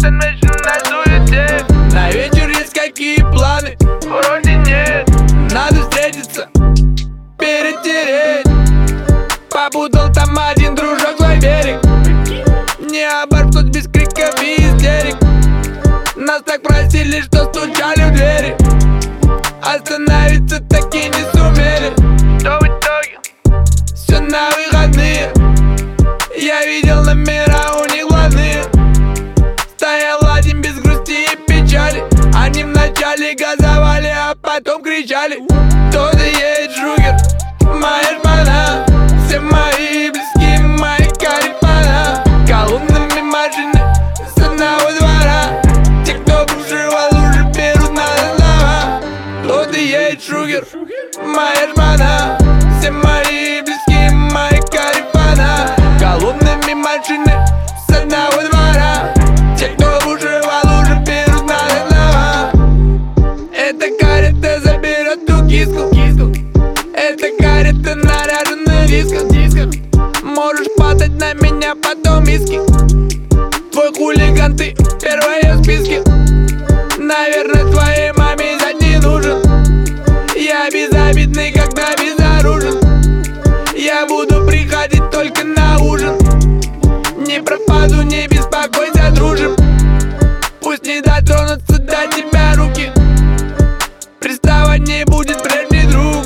Остальной на суете. На вечер есть какие планы? Вроде нет. Надо встретиться, перетереть. Попутал там один дружок свой берег. Не оборвут без криков и истерик. Нас так просили, что стучали в двери. Остановиться таки не сумели. Что в итоге? Все на выходные. Я видел номера у них главные. Стоял один без грусти и печали. Они вначале газовали, а потом кричали: кто-то едет, Шухер, моя шпана. Все мои близкие, мои карипана. Колоннами машины с одного двора. Те, кто бушевал, уже берут на слова. Кто-то едет, Шухер, моя шпана. Все мои близкие, мои карипана. Колоннами машины с одного двора. Те, кто бушевал, уже берут на слова. Эта карета заберет ту киску. Эта карета наряжена в дисках. Можешь падать на меня потом миски. Твой хулиган, ты первая в списке. Наверное, твоей маме зять не нужен. Я безобидный, когда безоружен. Я буду приходить только на ужин. Не пропаду, не беспокойся, дружим. Пусть не дотронутся до тебя руки. Приставать не будет прежний друг.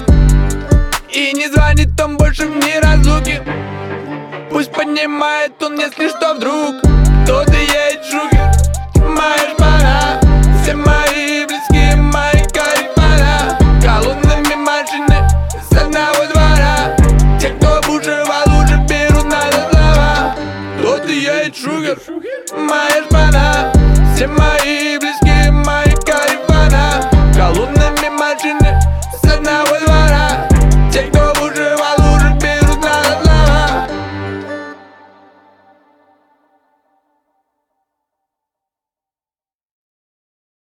И не звонит он больше в неразлуки. Пусть поднимает он, если что вдруг. Кто-то едет, Шухер, моя шпана. Все мои близкие, мои карипана. Колоннами машины с одного двора. Те, кто бушевал, уже берут на слова. Кто-то едет, Шухер, моя шпана. Все мои